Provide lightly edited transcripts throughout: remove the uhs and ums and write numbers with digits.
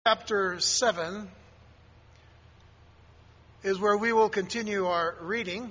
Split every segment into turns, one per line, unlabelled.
Chapter 7 is where we will continue our reading.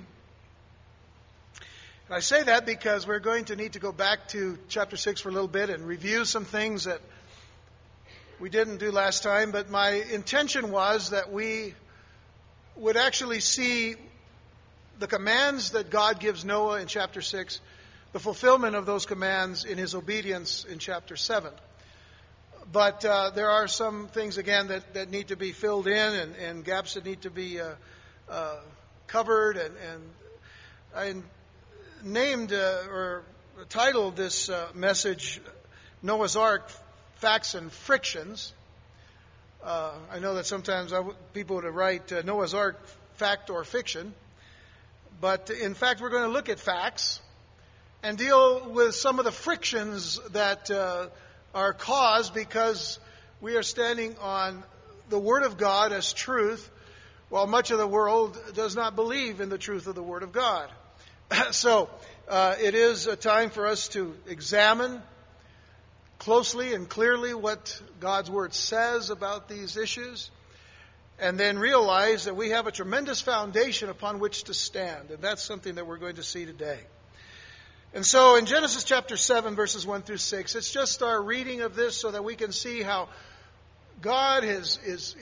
And I say that because we're going to need to go back to chapter 6 for a little bit and review some things that we didn't do last time. But my intention was that we would actually see the commands that God gives Noah in chapter 6, the fulfillment of those commands in his obedience in chapter 7. But there are some things, again, that need to be filled in and gaps that need to be covered. And I named or titled this message, Noah's Ark, Facts and Frictions. I know that sometimes people would write Noah's Ark, Fact or Fiction. But in fact, we're going to look at facts and deal with some of the frictions that are caused because we are standing on the Word of God as truth, while much of the world does not believe in the truth of the Word of God. So it is a time for us to examine closely and clearly what God's Word says about these issues, and then realize that we have a tremendous foundation upon which to stand. And that's something that we're going to see today. And so in Genesis chapter 7, verses 1 through 6, it's just our reading of this so that we can see how God is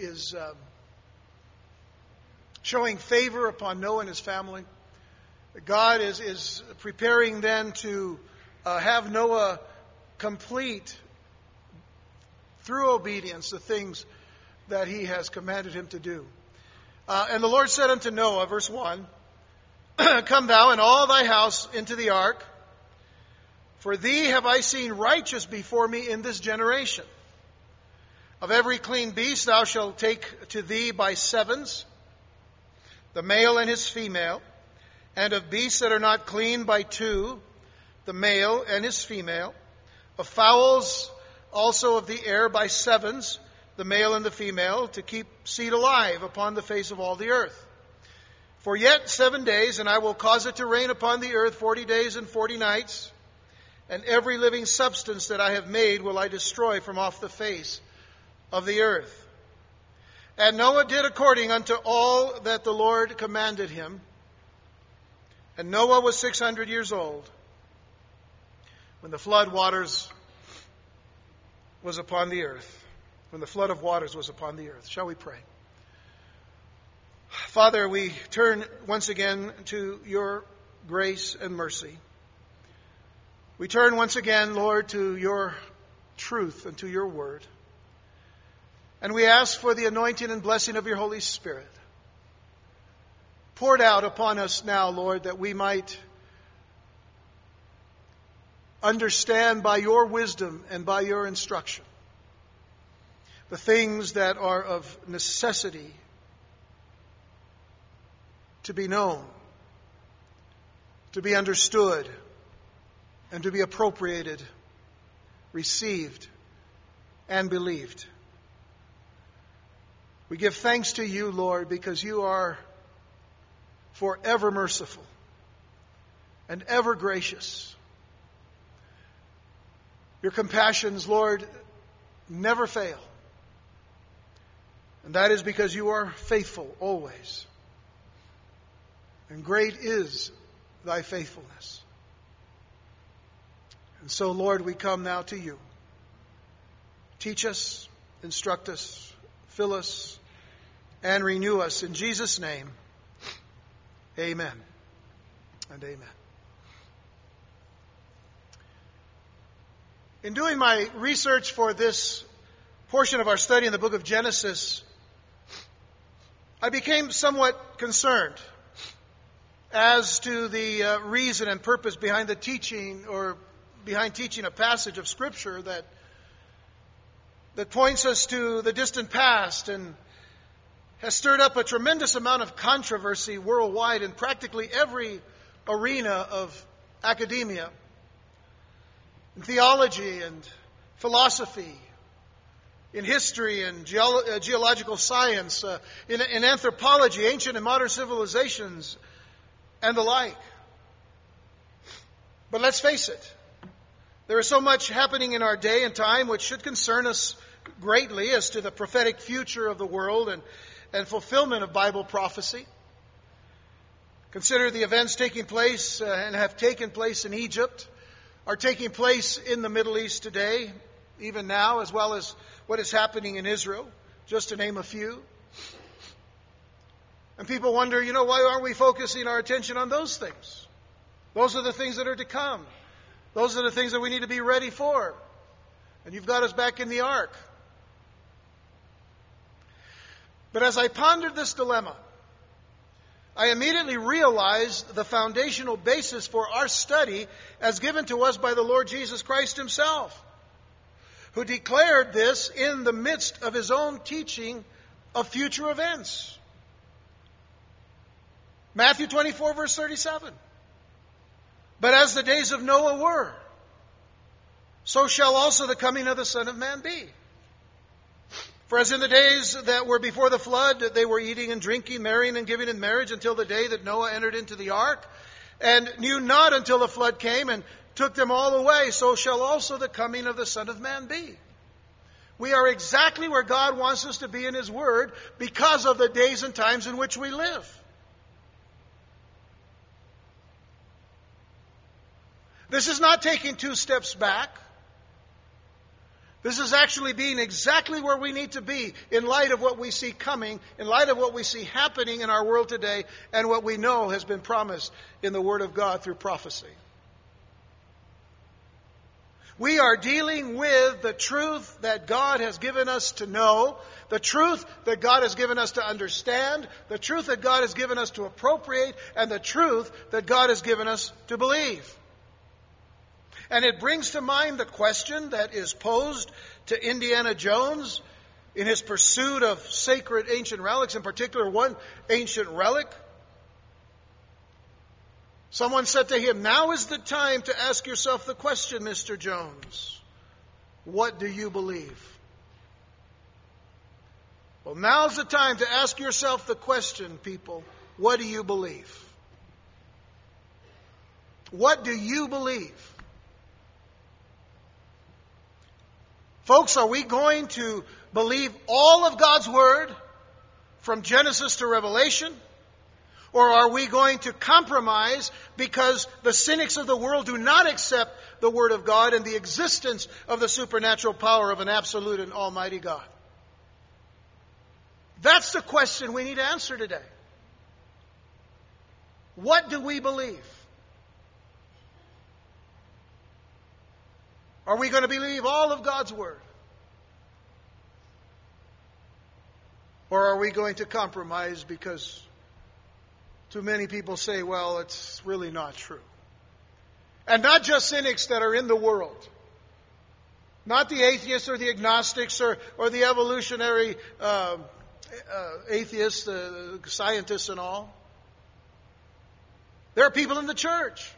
showing favor upon Noah and his family. God is preparing then to have Noah complete, through obedience, the things that he has commanded him to do. And the Lord said unto Noah, verse 1, Come thou and all thy house into the ark, for thee have I seen righteous before me in this generation. Of every clean beast thou shalt take to thee by sevens, the male and his female, and of beasts that are not clean by two, the male and his female, of fowls also of the air by sevens, the male and the female, to keep seed alive upon the face of all the earth. For yet 7 days, and I will cause it to rain upon the earth 40 days and 40 nights, and every living substance that I have made will I destroy from off the face of the earth. And Noah did according unto all that the Lord commanded him. And Noah was 600 years old when the flood waters was upon the earth. When the flood of waters was upon the earth. Shall we pray? Father, we turn once again to your grace and mercy. We turn once again, Lord, to your truth and to your word. And we ask for the anointing and blessing of your Holy Spirit poured out upon us now, Lord, that we might understand by your wisdom and by your instruction the things that are of necessity to be known, to be understood, and to be appropriated, received, and believed. We give thanks to you, Lord, because you are forever merciful and ever gracious. Your compassions, Lord, never fail. And that is because you are faithful always. And great is thy faithfulness. And so, Lord, we come now to you. Teach us, instruct us, fill us, and renew us. In Jesus' name, amen and amen. In doing my research for this portion of our study in the book of Genesis, I became somewhat concerned as to the reason and purpose behind the teaching or behind teaching a passage of Scripture that points us to the distant past and has stirred up a tremendous amount of controversy worldwide in practically every arena of academia, in theology and philosophy, in history and geological science, in anthropology, ancient and modern civilizations, and the like. But let's face it, there is so much happening in our day and time which should concern us greatly as to the prophetic future of the world and fulfillment of Bible prophecy. Consider the events taking place and have taken place in Egypt, are taking place in the Middle East today, even now, as well as what is happening in Israel, just to name a few. And people wonder, why aren't we focusing our attention on those things? Those are the things that are to come. Those are the things that we need to be ready for. And you've got us back in the ark. But as I pondered this dilemma, I immediately realized the foundational basis for our study as given to us by the Lord Jesus Christ Himself, who declared this in the midst of His own teaching of future events. Matthew 24, verse 37. But as the days of Noah were, so shall also the coming of the Son of Man be. For as in the days that were before the flood, they were eating and drinking, marrying and giving in marriage until the day that Noah entered into the ark, and knew not until the flood came and took them all away, so shall also the coming of the Son of Man be. We are exactly where God wants us to be in His Word because of the days and times in which we live. This is not taking 2 steps back. This is actually being exactly where we need to be in light of what we see coming, in light of what we see happening in our world today, and what we know has been promised in the Word of God through prophecy. We are dealing with the truth that God has given us to know, the truth that God has given us to understand, the truth that God has given us to appropriate, and the truth that God has given us to believe. And it brings to mind the question that is posed to Indiana Jones in his pursuit of sacred ancient relics, in particular one ancient relic. Someone said to him, "Now is the time to ask yourself the question, Mr. Jones. What do you believe?" Well, now's the time to ask yourself the question, people. What do you believe? What do you believe? Folks, are we going to believe all of God's Word from Genesis to Revelation? Or are we going to compromise because the cynics of the world do not accept the Word of God and the existence of the supernatural power of an absolute and almighty God? That's the question we need to answer today. What do we believe? Are we going to believe all of God's Word? Or are we going to compromise because too many people say, well, it's really not true? And not just cynics that are in the world. Not the atheists or the agnostics or the evolutionary atheists, the scientists and all. There are people in the church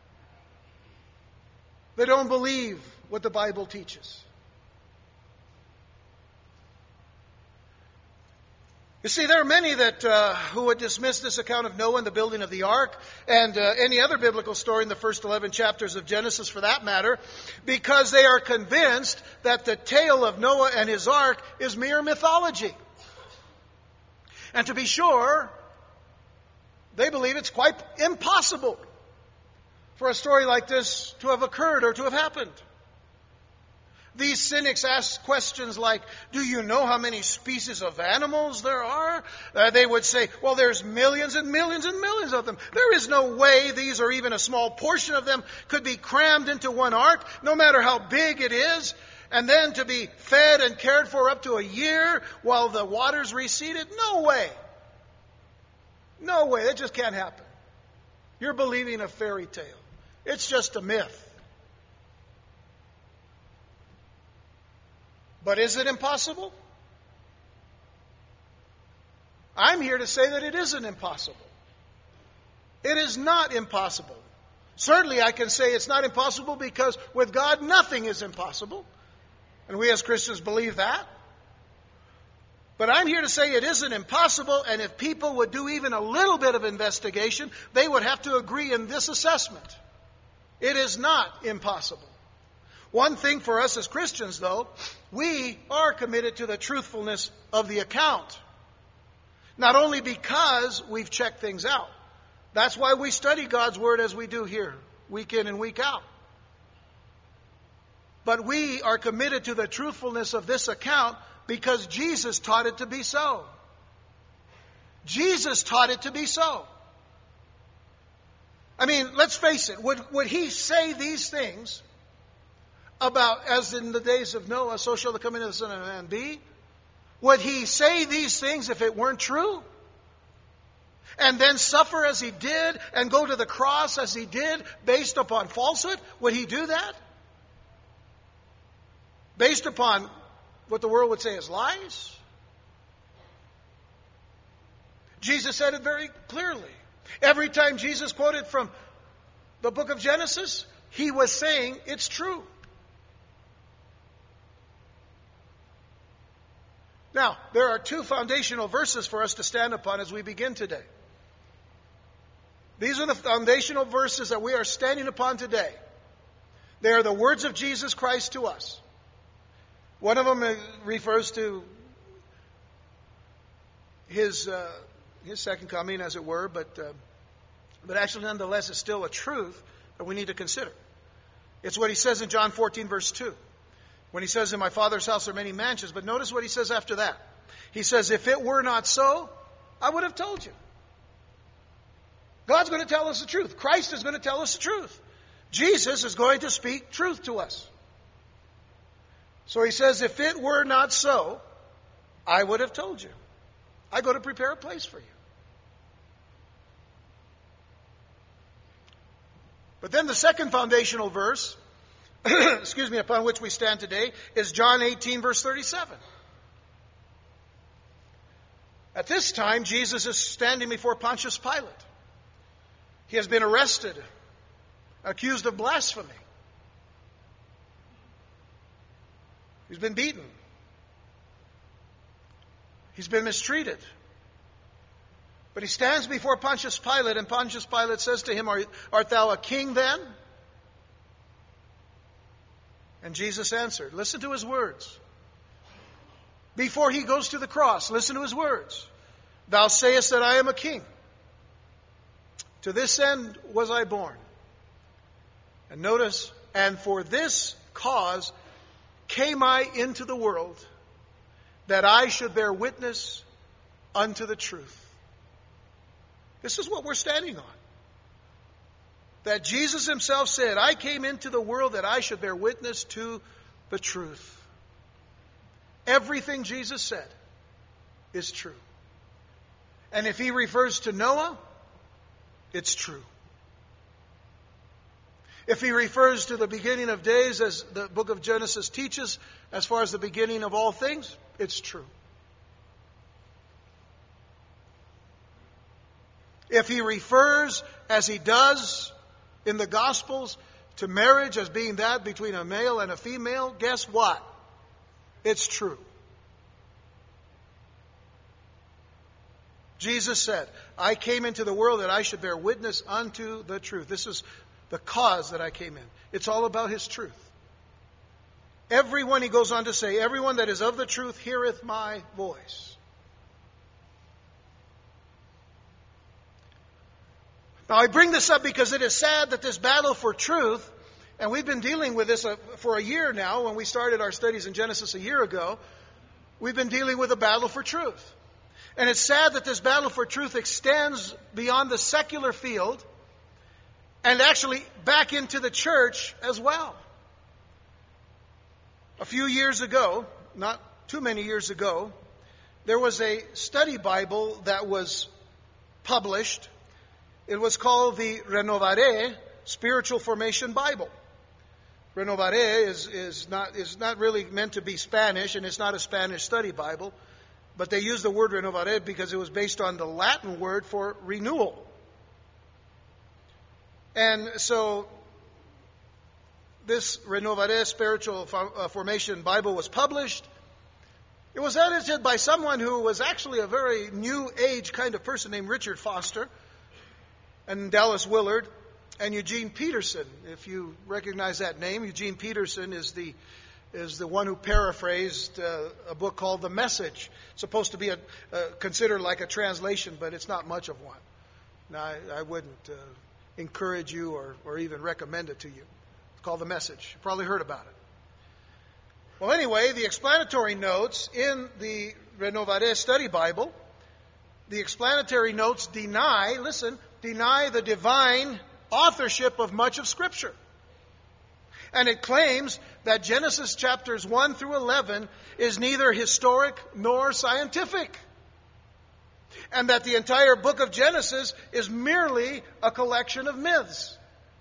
that don't believe what the Bible teaches. You see, there are many that who would dismiss this account of Noah and the building of the ark and any other biblical story in the first 11 chapters of Genesis for that matter, because they are convinced that the tale of Noah and his ark is mere mythology. And to be sure, they believe it's quite impossible for a story like this to have occurred or to have happened. These cynics ask questions like, do you know how many species of animals there are? They would say, well, there's millions and millions and millions of them. There is no way these or even a small portion of them could be crammed into one ark, no matter how big it is, and then to be fed and cared for up to a year while the waters receded. No way. No way. That just can't happen. You're believing a fairy tale. It's just a myth. But is it impossible? I'm here to say that it isn't impossible. It is not impossible. Certainly I can say it's not impossible because with God nothing is impossible. And we as Christians believe that. But I'm here to say it isn't impossible, and if people would do even a little bit of investigation, they would have to agree in this assessment. It is not impossible. One thing for us as Christians, though, we are committed to the truthfulness of the account. Not only because we've checked things out. That's why we study God's Word as we do here, week in and week out. But we are committed to the truthfulness of this account because Jesus taught it to be so. Jesus taught it to be so. I mean, let's face it. Would he say these things about, as in the days of Noah, so shall the coming of the Son of Man be? Would he say these things if it weren't true? And then suffer as he did and go to the cross as he did based upon falsehood? Would he do that? Based upon what the world would say is lies? Jesus said it very clearly. Every time Jesus quoted from the book of Genesis, he was saying it's true. Now, there are two foundational verses for us to stand upon as we begin today. These are the foundational verses that we are standing upon today. They are the words of Jesus Christ to us. One of them refers to his second coming, as it were, but actually, nonetheless, it's still a truth that we need to consider. It's what he says in John 14, verse 2. When he says, in my Father's house are many mansions. But notice what he says after that. He says, if it were not so, I would have told you. God's going to tell us the truth. Christ is going to tell us the truth. Jesus is going to speak truth to us. So he says, if it were not so, I would have told you. I go to prepare a place for you. But then the second foundational verse, upon which we stand today, is John 18, verse 37. At this time, Jesus is standing before Pontius Pilate. He has been arrested, accused of blasphemy. He's been beaten. He's been mistreated. But he stands before Pontius Pilate, and Pontius Pilate says to him, art thou a king then? And Jesus answered. Listen to his words. Before he goes to the cross, listen to his words. Thou sayest that I am a king. To this end was I born. And notice, and for this cause came I into the world, that I should bear witness unto the truth. This is what we're standing on. That Jesus himself said, I came into the world that I should bear witness to the truth. Everything Jesus said is true. And if he refers to Noah, it's true. If he refers to the beginning of days, as the book of Genesis teaches, as far as the beginning of all things, it's true. If he refers, as he does in the Gospels, to marriage as being that between a male and a female, guess what? It's true. Jesus said, I came into the world that I should bear witness unto the truth. This is the cause that I came in. It's all about his truth. Everyone, he goes on to say, everyone that is of the truth heareth my voice. Now, I bring this up because it is sad that this battle for truth, and we've been dealing with this for a year now. When we started our studies in Genesis a year ago, we've been dealing with a battle for truth. And it's sad that this battle for truth extends beyond the secular field and actually back into the church as well. A few years ago, not too many years ago, there was a study Bible that was published. It was called the Renovare Spiritual Formation Bible. Renovare is not really meant to be Spanish, and it's not a Spanish study Bible, but they used the word renovare because it was based on the Latin word for renewal. And so this Renovare Spiritual Formation Bible was published. It was edited by someone who was actually a very new age kind of person named Richard Foster, and Dallas Willard, and Eugene Peterson. If you recognize that name, Eugene Peterson is the is the one who paraphrased a book called The Message. It's supposed to be considered like a translation, but it's not much of one. Now, I wouldn't encourage you or even recommend it to you. It's called The Message. You've probably heard about it. Well, anyway, the explanatory notes in the Renovare Study Bible, the explanatory notes deny the divine authorship of much of Scripture. And it claims that Genesis chapters 1 through 11 is neither historic nor scientific. And that the entire book of Genesis is merely a collection of myths.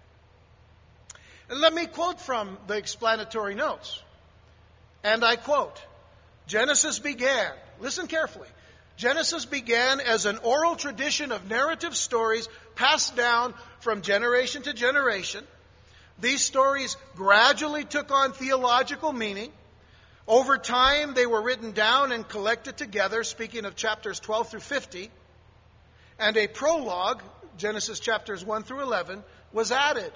And let me quote from the explanatory notes. And I quote, Genesis began, listen carefully, Genesis began as an oral tradition of narrative stories passed down from generation to generation. These stories gradually took on theological meaning. Over time, they were written down and collected together, speaking of chapters 12 through 50. And a prologue, Genesis chapters 1 through 11, was added.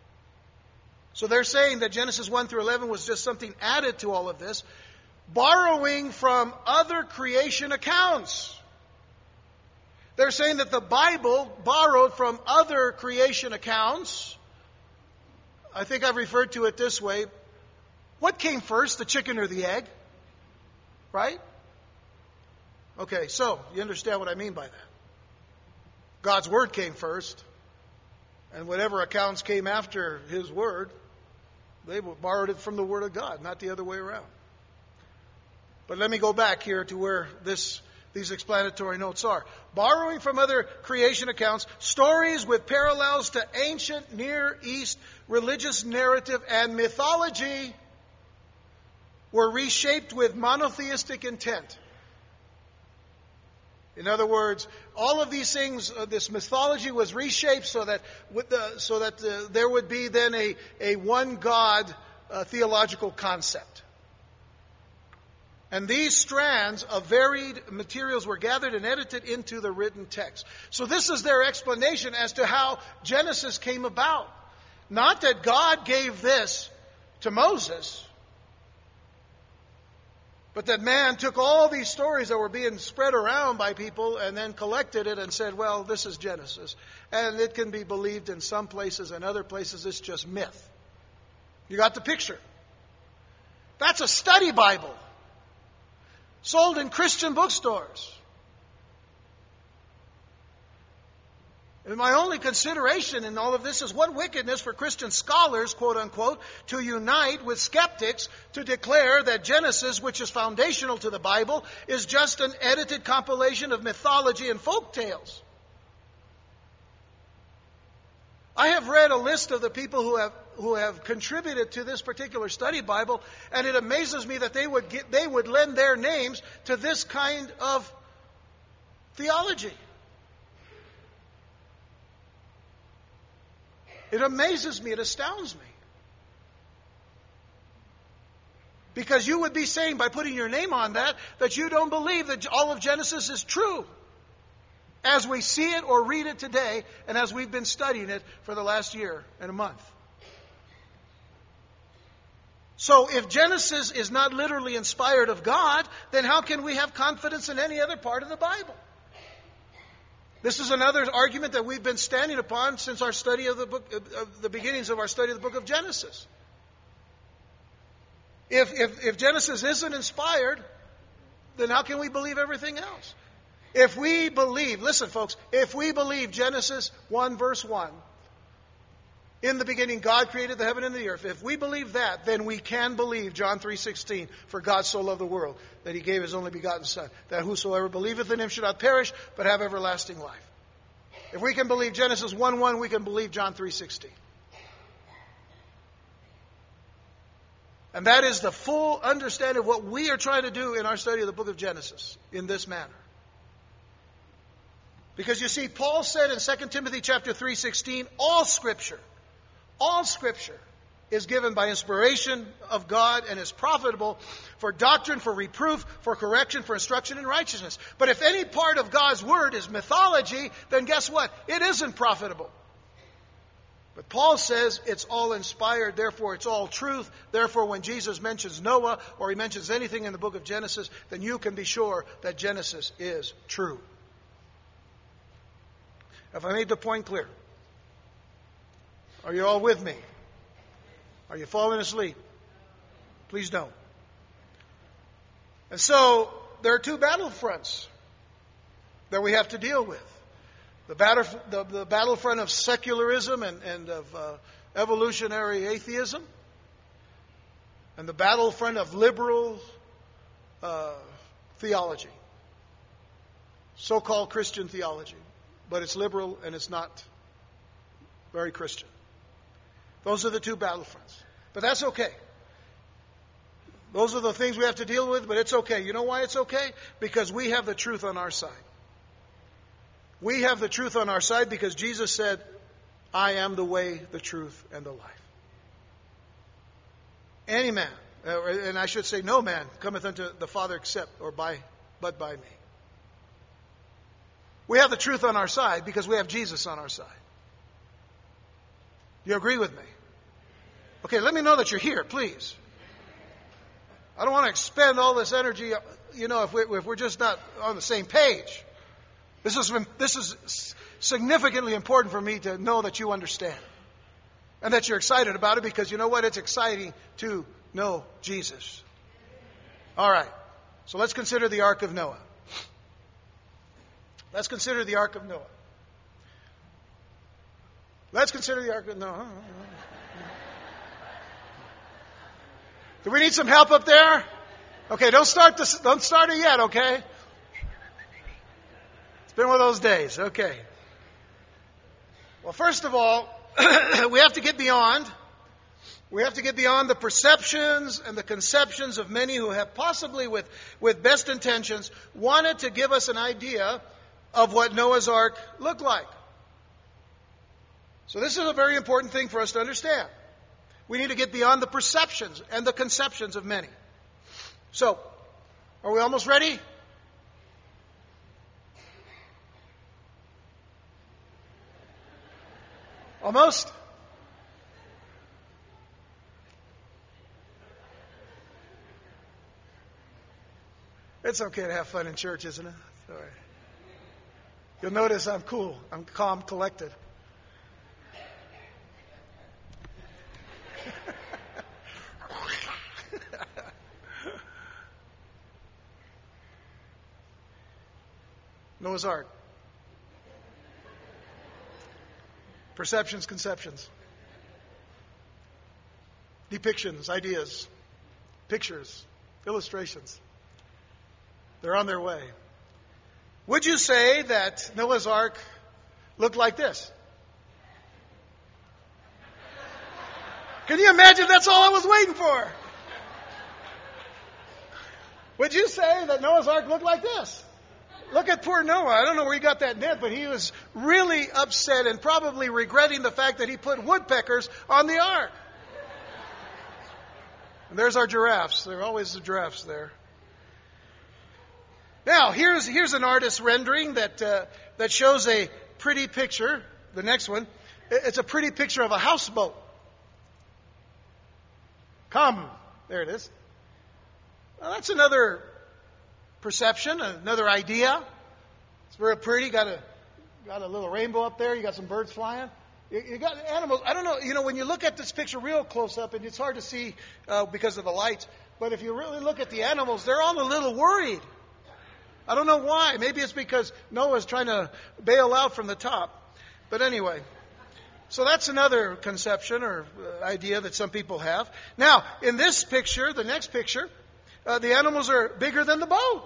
So they're saying that Genesis 1 through 11 was just something added to all of this, borrowing from other creation accounts. They're saying that the Bible borrowed from other creation accounts. I think I've referred to it this way. What came first, the chicken or the egg? Right? Okay, so you understand what I mean by that. God's Word came first, and whatever accounts came after His Word, they borrowed it from the Word of God, not the other way around. But let me go back here to where these explanatory notes are. Borrowing from other creation accounts, stories with parallels to ancient Near East religious narrative and mythology were reshaped with monotheistic intent. In other words, all of these things, this mythology was reshaped so that there would be then a one God theological concept. And these strands of varied materials were gathered and edited into the written text. So this is their explanation as to how Genesis came about. Not that God gave this to Moses, but that man took all these stories that were being spread around by people and then collected it and said, well, this is Genesis. And it can be believed in some places, and other places it's just myth. You got the picture? That's a study Bible sold in Christian bookstores. And my only consideration in all of this is what wickedness for Christian scholars, quote unquote, to unite with skeptics to declare that Genesis, which is foundational to the Bible, is just an edited compilation of mythology and folk tales. I have read a list of the people who have contributed to this particular study Bible, and it amazes me that they would lend their names to this kind of theology. It amazes me, it astounds me. Because you would be saying, by putting your name on that you don't believe that all of Genesis is true, as we see it or read it today, and as we've been studying it for the last year and a month. So if Genesis is not literally inspired of God, then how can we have confidence in any other part of the Bible? This is another argument that we've been standing upon since our study of the book, of the beginnings of our study of the book of Genesis. If Genesis isn't inspired, then how can we believe everything else? If we believe, listen folks, if we believe Genesis 1 verse 1, in the beginning God created the heaven and the earth, if we believe that, then we can believe John 3:16, for God so loved the world that He gave His only begotten Son, that whosoever believeth in Him should not perish, but have everlasting life. If we can believe Genesis 1:1, we can believe John 3:16. And that is the full understanding of what we are trying to do in our study of the book of Genesis in this manner. Because you see, Paul said in 2 Timothy chapter 3:16, all Scripture is given by inspiration of God and is profitable for doctrine, for reproof, for correction, for instruction in righteousness. But if any part of God's Word is mythology, then guess what? It isn't profitable. But Paul says it's all inspired, therefore it's all truth. Therefore, when Jesus mentions Noah or he mentions anything in the book of Genesis, then you can be sure that Genesis is true. Have I made the point clear? Are you all with me? Are you falling asleep? Please don't. And so, there are two battlefronts that we have to deal with. The battlefront of secularism and of evolutionary atheism, and the battlefront of liberal theology, so-called Christian theology, but it's liberal and it's not very Christian. Those are the two battlefronts. But that's okay. Those are the things we have to deal with, but it's okay. You know why it's okay? Because we have the truth on our side. We have the truth on our side because Jesus said, I am the way, the truth, and the life. Any man, and I should say no man, cometh unto the Father except or but by me. We have the truth on our side because we have Jesus on our side. You agree with me? Okay, let me know that you're here, please. I don't want to expend all this energy, if we're just not on the same page. This is significantly important for me to know that you understand. And that you're excited about it because you know what? It's exciting to know Jesus. All right. So let's consider the Ark of Noah. Let's consider the Ark of Noah. Let's consider the Ark of Noah. Do we need some help up there? Okay, don't start it yet, okay? It's been one of those days. Okay. Well, first of all, we have to get beyond the perceptions and the conceptions of many who have possibly with best intentions wanted to give us an idea of what Noah's Ark looked like. So this is a very important thing for us to understand. We need to get beyond the perceptions and the conceptions of many. So, are we almost ready? Almost? It's okay to have fun in church, isn't it? All right. You'll notice I'm cool. I'm calm, collected. Noah's Ark. Perceptions, conceptions. Depictions, ideas, pictures, illustrations. They're on their way. Would you say that Noah's Ark looked like this? Can you imagine? That's all I was waiting for. Would you say that Noah's Ark looked like this? Look at poor Noah. I don't know where he got that net, but he was really upset and probably regretting the fact that he put woodpeckers on the ark. And there's our giraffes. There are always the giraffes there. Now, here's an artist's rendering that shows a pretty picture. The next one. It's a pretty picture of a houseboat. Come. There it is. Well, that's another perception, another idea. It's very pretty. Got a little rainbow up there. You got some birds flying. You got animals. I don't know. When you look at this picture real close up, and it's hard to see because of the lights. But if you really look at the animals, they're all a little worried. I don't know why. Maybe it's because Noah's trying to bail out from the top. But anyway, so that's another conception or idea that some people have. Now, in this picture, the next picture, the animals are bigger than the boat.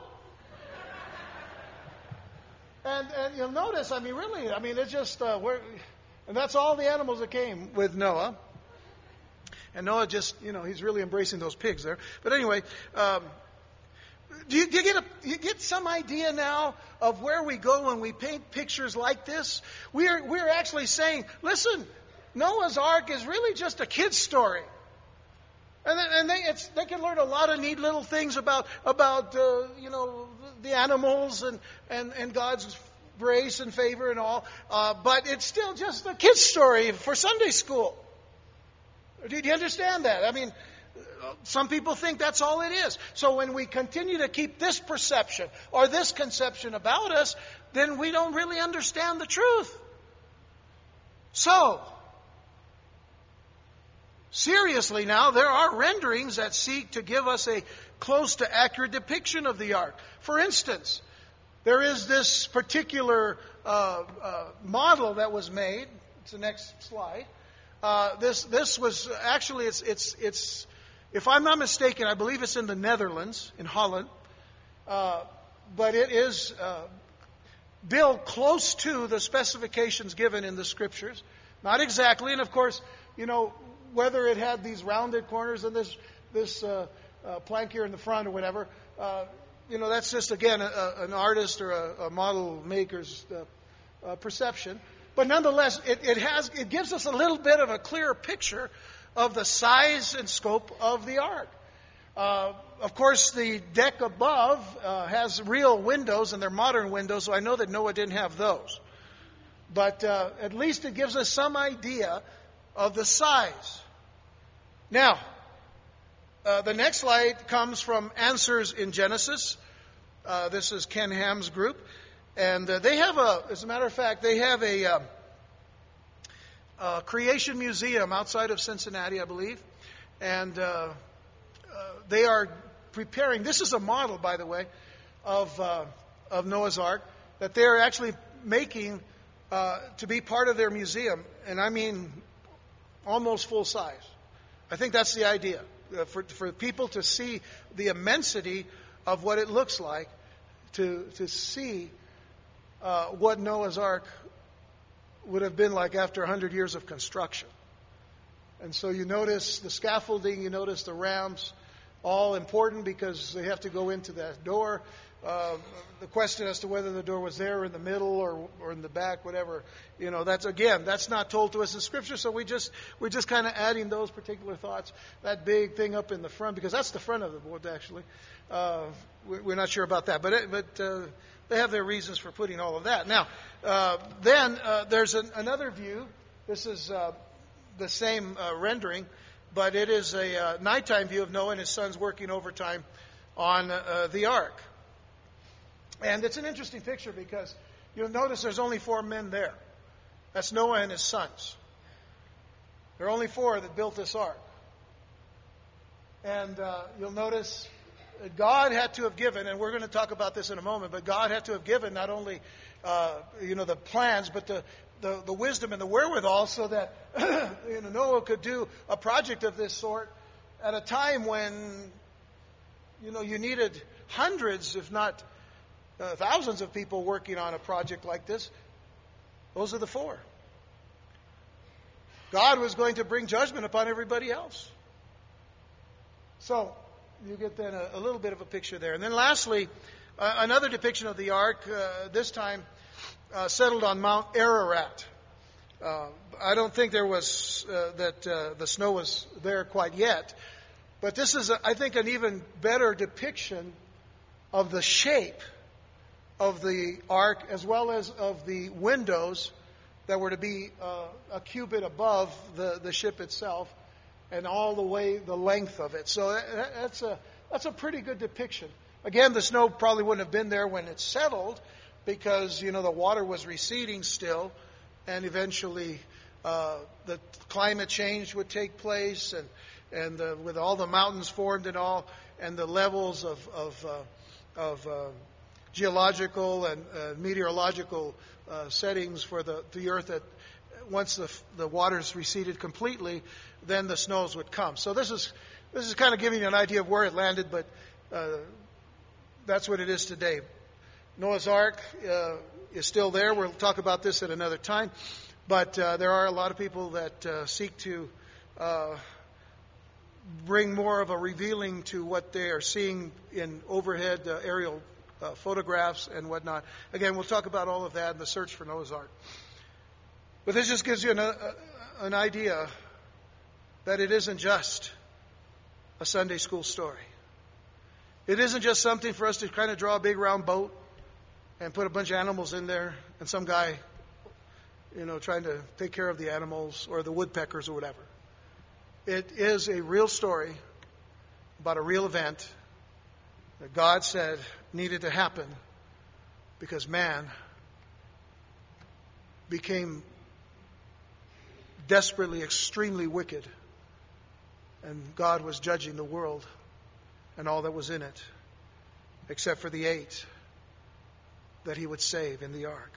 And you'll notice, it's just, and that's all the animals that came with Noah. And Noah just, he's really embracing those pigs there. But anyway, do you get some idea now of where we go when we paint pictures like this? We're actually saying, listen, Noah's Ark is really just a kid's story. And they can learn a lot of neat little things about the animals and God's grace and favor and all, but it's still just a kid's story for Sunday school. Do you understand that? I mean, some people think that's all it is. So when we continue to keep this perception or this conception about us, then we don't really understand the truth. So, seriously now, there are renderings that seek to give us a close to accurate depiction of the ark. For instance, there is this particular model that was made. It's the next slide. This was actually, it's if I'm not mistaken, I believe it's in the Netherlands, in Holland. But it is built close to the specifications given in the Scriptures. Not exactly, and of course, whether it had these rounded corners and this plank here in the front or whatever, that's just, again, an artist or a model maker's perception. But nonetheless, it gives us a little bit of a clearer picture of the size and scope of the ark. Of course, the deck above has real windows, and they're modern windows, so I know that Noah didn't have those. But at least it gives us some idea of the size. Now, the next slide comes from Answers in Genesis. This is Ken Ham's group. And they have as a matter of fact, they have a creation museum outside of Cincinnati, I believe. And they are preparing, this is a model, by the way, of Noah's Ark, that they're actually making to be part of their museum. And I mean, almost full size. I think that's the idea, for people to see the immensity of what it looks like, to see what Noah's Ark would have been like after 100 years of construction. And so you notice the scaffolding, you notice the ramps, all important because they have to go into that door. The question as to whether the door was there in the middle or in the back, whatever, that's not told to us in Scripture. So we're just kind of adding those particular thoughts. That big thing up in the front, because that's the front of the board actually. We're not sure about that, but they have their reasons for putting all of that. Now, then there's another view. This is the same rendering, but it is a nighttime view of Noah and his sons working overtime on the ark. And it's an interesting picture because you'll notice there's only 4 men there. That's Noah and his sons. There are only 4 that built this ark. And you'll notice God had to have given, and we're going to talk about this in a moment, but God had to have given not only the plans, but the wisdom and the wherewithal so that Noah could do a project of this sort at a time when you needed hundreds, if not thousands of people working on a project like this. Those are the 4. God was going to bring judgment upon everybody else. So you get then a little bit of a picture there. And then lastly, another depiction of the ark, this time settled on Mount Ararat. I don't think there was the snow was there quite yet. But this is, I think, an even better depiction of the shape of the ark, as well as of the windows that were to be a cubit above the ship itself, and all the way the length of it. So that's a pretty good depiction. Again, the snow probably wouldn't have been there when it settled, because the water was receding still, and eventually the climate change would take place, and with all the mountains formed and all, and the levels of geological and meteorological settings for the earth, that once the waters receded completely, then the snows would come. So this is kind of giving you an idea of where it landed, but that's what it is today. Noah's Ark is still there. We'll talk about this at another time. But there are a lot of people that seek to bring more of a revealing to what they are seeing in overhead aerial photographs and whatnot. Again, we'll talk about all of that in the search for Noah's Ark. But this just gives you an idea that it isn't just a Sunday school story. It isn't just something for us to kind of draw a big round boat and put a bunch of animals in there, and some guy, trying to take care of the animals or the woodpeckers or whatever. It is a real story about a real event that God said needed to happen because man became desperately, extremely wicked, and God was judging the world and all that was in it, except for the 8 that he would save in the ark.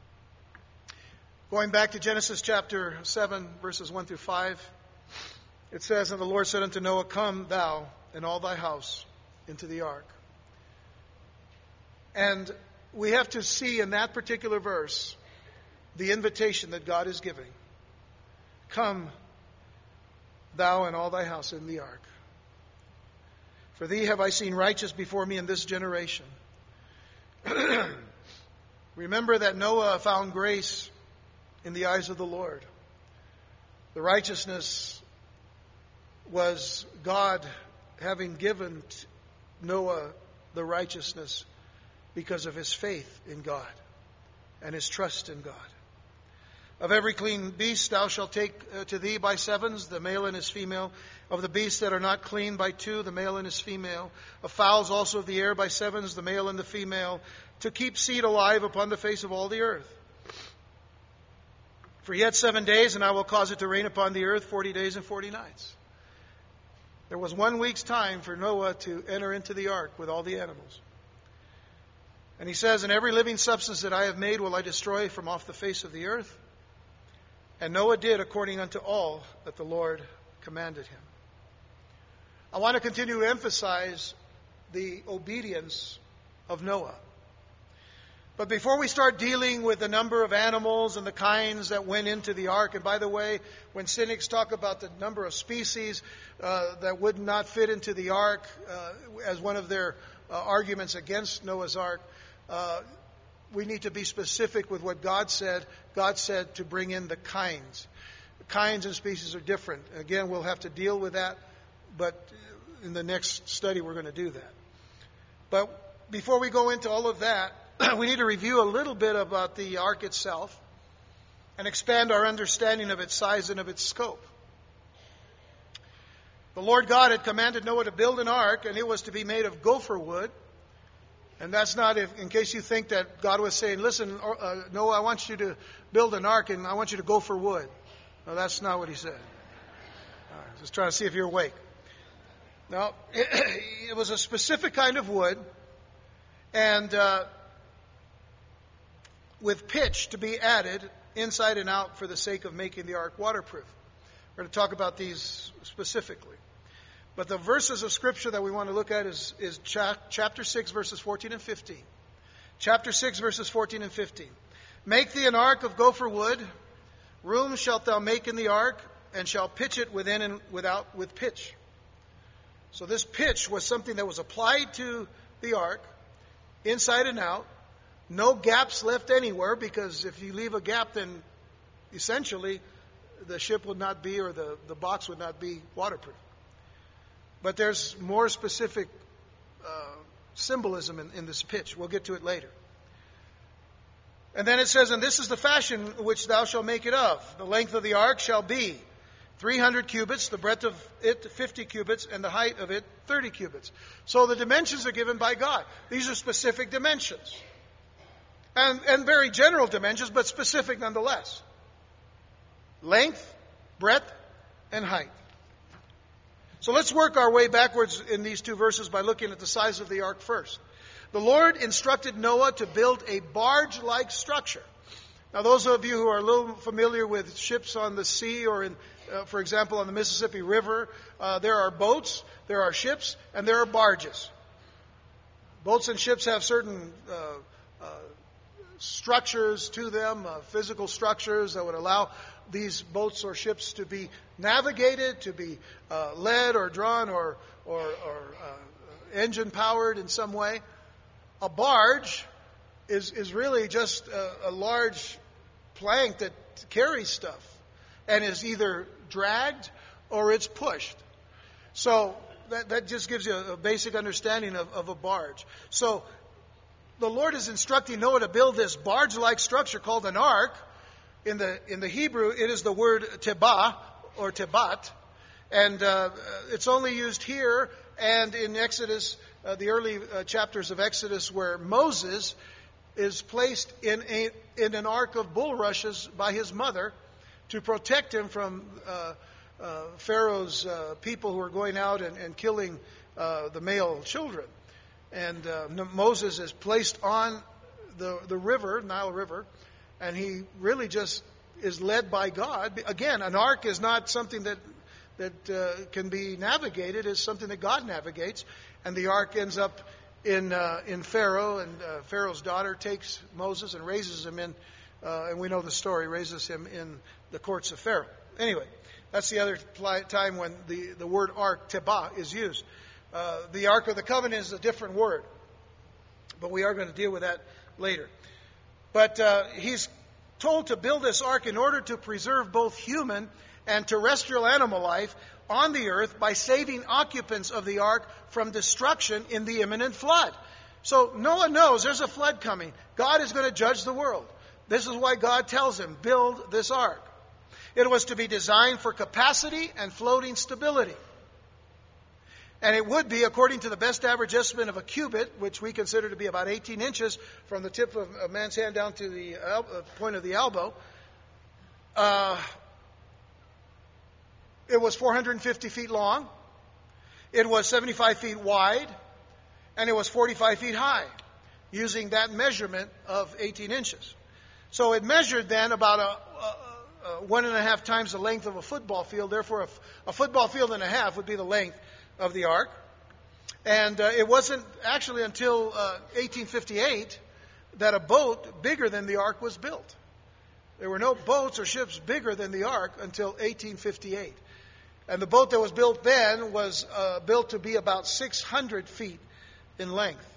Going back to Genesis chapter 7, verses 1 through 5, it says, "And the Lord said unto Noah, Come thou and all thy house into the ark." And we have to see in that particular verse the invitation that God is giving. Come thou and all thy house in the ark. For thee have I seen righteous before me in this generation. Remember that Noah found grace in the eyes of the Lord. The righteousness was God having given Noah the righteousness because of his faith in God and his trust in God. Of every clean beast thou shalt take to thee by 7s, the male and his female. Of the beasts that are not clean by 2, the male and his female. Of fowls also of the air by 7s, the male and the female, to keep seed alive upon the face of all the earth. For yet 7 days, and I will cause it to rain upon the earth 40 days and 40 nights. There was 1 week's time for Noah to enter into the ark with all the animals. And he says, "And every living substance that I have made will I destroy from off the face of the earth." And Noah did according unto all that the Lord commanded him. I want to continue to emphasize the obedience of Noah. But before we start dealing with the number of animals and the kinds that went into the ark, and by the way, when cynics talk about the number of species that would not fit into the ark as one of their arguments against Noah's ark, we need to be specific with what God said. God said to bring in the kinds. Kinds and species are different. Again, we'll have to deal with that, but in the next study we're going to do that. But before we go into all of that, we need to review a little bit about the ark itself and expand our understanding of its size and of its scope. The Lord God had commanded Noah to build an ark, and it was to be made of gopher wood. And that's not in case you think that God was saying, "Listen, Noah, I want you to build an ark and I want you to go for wood." No, that's not what he said. Just trying to see if you're awake. No, it was a specific kind of wood, and with pitch to be added inside and out for the sake of making the ark waterproof. We're going to talk about these specifically. But the verses of Scripture that we want to look at is chapter 6, verses 14 and 15. Chapter 6, verses 14 and 15. "Make thee an ark of gopher wood. Rooms shalt thou make in the ark, and shalt pitch it within and without with pitch." So this pitch was something that was applied to the ark, inside and out. No gaps left anywhere, because if you leave a gap, then essentially the ship would not be, or the box would not be waterproof. But there's more specific symbolism in this pitch. We'll get to it later. And then it says, "And this is the fashion which thou shalt make it of. The length of the ark shall be 300 cubits, the breadth of it 50 cubits, and the height of it 30 cubits. So the dimensions are given by God. These are specific dimensions. And very general dimensions, but specific nonetheless. Length, breadth, and height. So let's work our way backwards in these two verses by looking at the size of the ark first. The Lord instructed Noah to build a barge-like structure. Now, those of you who are a little familiar with ships on the sea, or for example, on the Mississippi River, there are boats, there are ships, and there are barges. Boats and ships have certain structures to them, physical structures that would allow these boats or ships to be navigated, to be led or drawn or engine powered in some way. A barge is really just a large plank that carries stuff and is either dragged or it's pushed. So that just gives you a basic understanding of a barge. So the Lord is instructing Noah to build this barge-like structure called an ark. In the Hebrew, it is the word tebah or tebat, and it's only used here and in Exodus, the early chapters of Exodus, where Moses is placed in an ark of bulrushes by his mother to protect him from Pharaoh's people who are going out and killing the male children. And Moses is placed on the river, Nile River, and he really just is led by God. Again, an ark is not something that can be navigated. It's something that God navigates. And the ark ends up in Pharaoh, and Pharaoh's daughter takes Moses and raises him in, and we know the story, raises him in the courts of Pharaoh. Anyway, that's the other time when the word ark, tebah, is used. The Ark of the Covenant is a different word, but we are going to deal with that later. But he's told to build this ark in order to preserve both human and terrestrial animal life on the earth by saving occupants of the ark from destruction in the imminent flood. So Noah knows there's a flood coming. God is going to judge the world. This is why God tells him, build this ark. It was to be designed for capacity and floating stability. And it would be, according to the best average estimate of a cubit, which we consider to be about 18 inches from the tip of a man's hand down to the point of the elbow. It was 450 feet long. It was 75 feet wide. And it was 45 feet high, using that measurement of 18 inches. So it measured then about 1.5 times the length of a football field. Therefore, a football field and a half would be the length of the ark. And it wasn't actually until 1858 that a boat bigger than the ark was built. There were no boats or ships bigger than the ark until 1858. And the boat that was built then was built to be about 600 feet in length.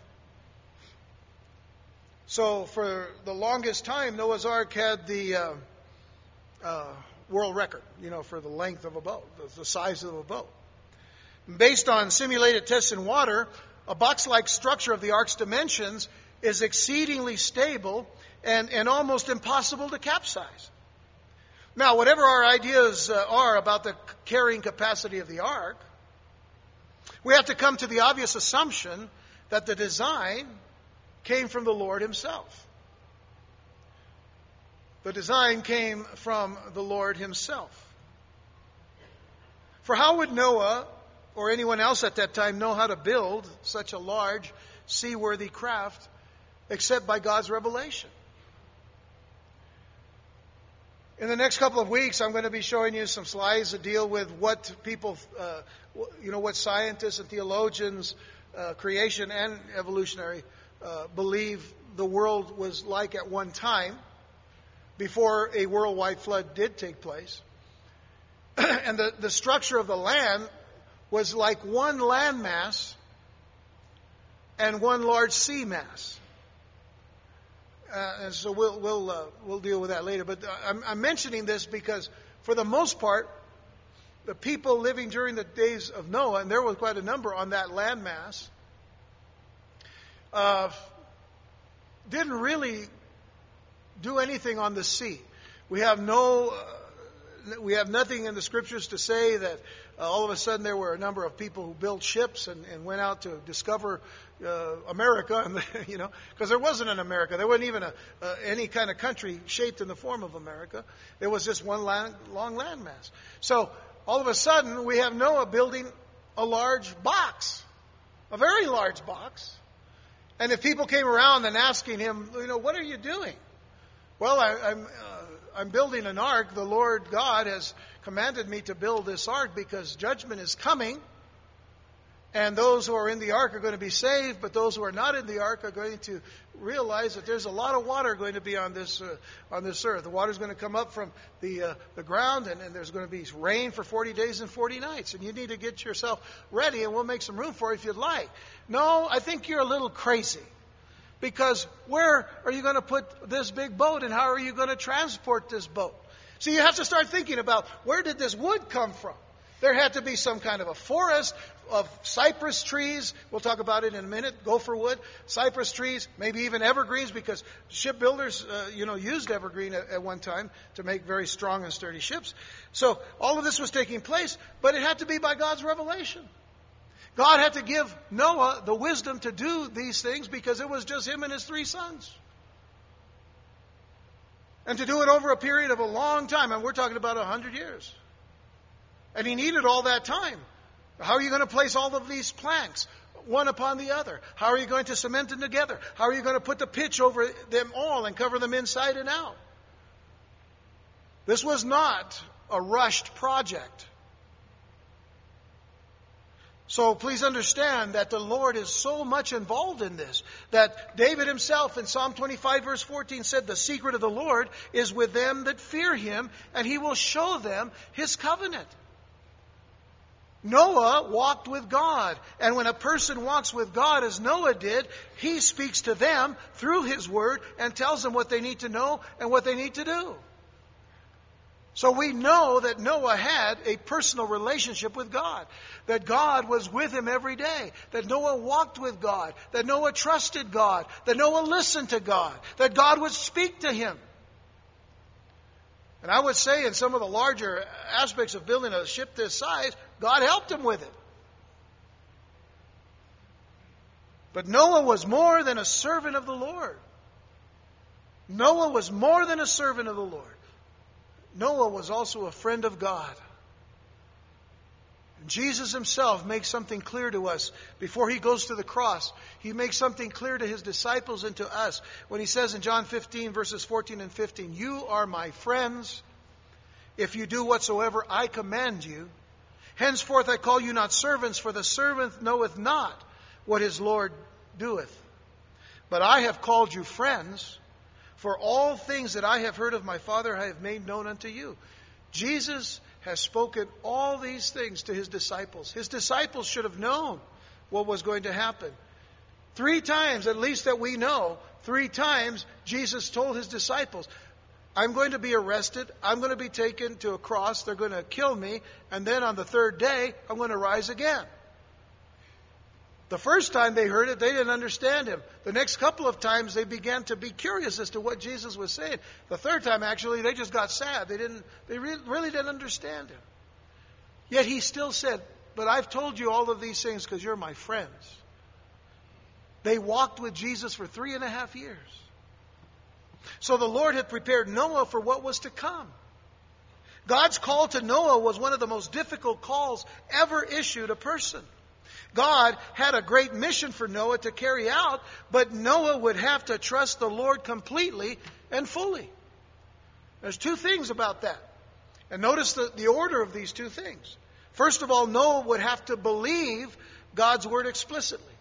So for the longest time, Noah's Ark had the world record, for the length of a boat, the size of a boat. Based on simulated tests in water, a box-like structure of the ark's dimensions is exceedingly stable and almost impossible to capsize. Now, whatever our ideas are about the carrying capacity of the ark, we have to come to the obvious assumption that the design came from the Lord himself. The design came from the Lord himself. For how would Noah or anyone else at that time know how to build such a large, seaworthy craft except by God's revelation? In the next couple of weeks, I'm going to be showing you some slides that deal with what people, what scientists and theologians, creation and evolutionary, believe the world was like at one time before a worldwide flood did take place. And the structure of the land was like one landmass and one large sea mass. And so we'll deal with that later. But I'm mentioning this because, for the most part, the people living during the days of Noah, and there was quite a number on that landmass, didn't really do anything on the sea. We have nothing in the scriptures to say that all of a sudden there were a number of people who built ships and went out to discover America, and because there wasn't an America. There wasn't even any kind of country shaped in the form of America. It was just one long landmass. So all of a sudden we have Noah building a large box, a very large box. And if people came around and asking him, what are you doing? Well, I'm building an ark. The Lord God has commanded me to build this ark because judgment is coming. And those who are in the ark are going to be saved, but those who are not in the ark are going to realize that there's a lot of water going to be on this earth. The water's going to come up from the ground, and there's going to be rain for 40 days and 40 nights. And you need to get yourself ready, and we'll make some room for it if you'd like. No, I think you're a little crazy. Because where are you going to put this big boat, and how are you going to transport this boat? So you have to start thinking about, where did this wood come from? There had to be some kind of a forest of cypress trees. We'll talk about it in a minute. Gopher wood, cypress trees, maybe even evergreens, because shipbuilders, used evergreen at one time to make very strong and sturdy ships. So all of this was taking place, but it had to be by God's revelation. God had to give Noah the wisdom to do these things because it was just him and his 3 sons. And to do it over a period of a long time, and we're talking about 100 years. And he needed all that time. How are you going to place all of these planks, one upon the other? How are you going to cement them together? How are you going to put the pitch over them all and cover them inside and out? This was not a rushed project. So please understand that the Lord is so much involved in this that David himself in Psalm 25 verse 14 said, "The secret of the Lord is with them that fear him, and he will show them his covenant." Noah walked with God. And when a person walks with God as Noah did, he speaks to them through his word and tells them what they need to know and what they need to do. So we know that Noah had a personal relationship with God. That God was with him every day. That Noah walked with God. That Noah trusted God. That Noah listened to God. That God would speak to him. And I would say in some of the larger aspects of building a ship this size, God helped him with it. But Noah was more than a servant of the Lord. Noah was more than a servant of the Lord. Noah was also a friend of God. And Jesus himself makes something clear to us before he goes to the cross. He makes something clear to his disciples and to us when he says in John 15 verses 14 and 15, "You are my friends if you do whatsoever I command you. Henceforth I call you not servants, for the servant knoweth not what his Lord doeth. But I have called you friends, for all things that I have heard of my Father I have made known unto you." Jesus has spoken all these things to his disciples. His disciples should have known what was going to happen. 3 times, at least that we know, 3 times Jesus told his disciples, "I'm going to be arrested. I'm going to be taken to a cross. They're going to kill me. And then on the 3rd day, I'm going to rise again." The first time they heard it, they didn't understand him. The next couple of times, they began to be curious as to what Jesus was saying. The 3rd time, actually, they just got sad. They really didn't understand him. Yet he still said, "But I've told you all of these things because you're my friends." They walked with Jesus for 3.5 years. So the Lord had prepared Noah for what was to come. God's call to Noah was one of the most difficult calls ever issued a person. God had a great mission for Noah to carry out, but Noah would have to trust the Lord completely and fully. There's 2 things about that. And notice the order of these 2 things. First of all, Noah would have to believe God's word explicitly.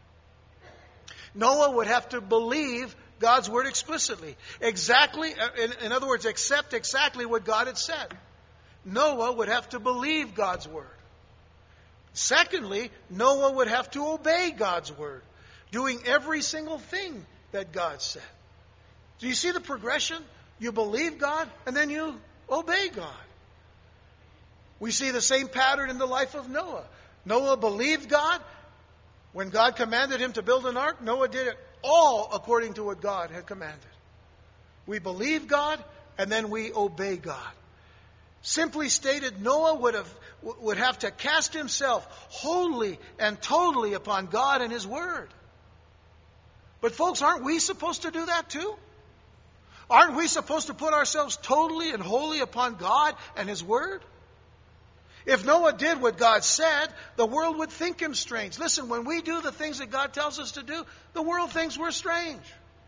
Noah would have to believe God's word explicitly. Exactly, in other words, accept exactly what God had said. Noah would have to believe God's word. Secondly, Noah would have to obey God's word, doing every single thing that God said. Do you see the progression? You believe God, and then you obey God. We see the same pattern in the life of Noah. Noah believed God. When God commanded him to build an ark, Noah did it all according to what God had commanded. We believe God, and then we obey God. Simply stated, Noah would have to cast himself wholly and totally upon God and his word. But folks, aren't we supposed to do that too? Aren't we supposed to put ourselves totally and wholly upon God and his word? If Noah did what God said, the world would think him strange. Listen, when we do the things that God tells us to do, the world thinks we're strange.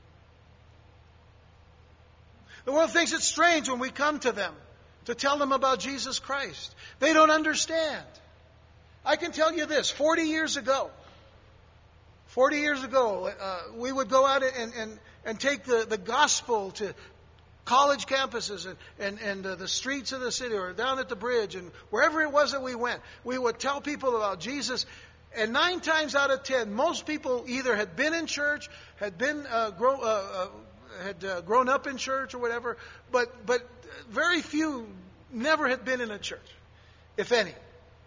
The world thinks it's strange when we come to them to tell them about Jesus Christ. They don't understand. I can tell you this, 40 years ago, we would go out and take the gospel to college campuses and the streets of the city or down at the bridge and wherever it was that we went. We would tell people about Jesus. And 9 times out of 10, most people either had been in church, had grown up in church or whatever, but very few never had been in a church, if any.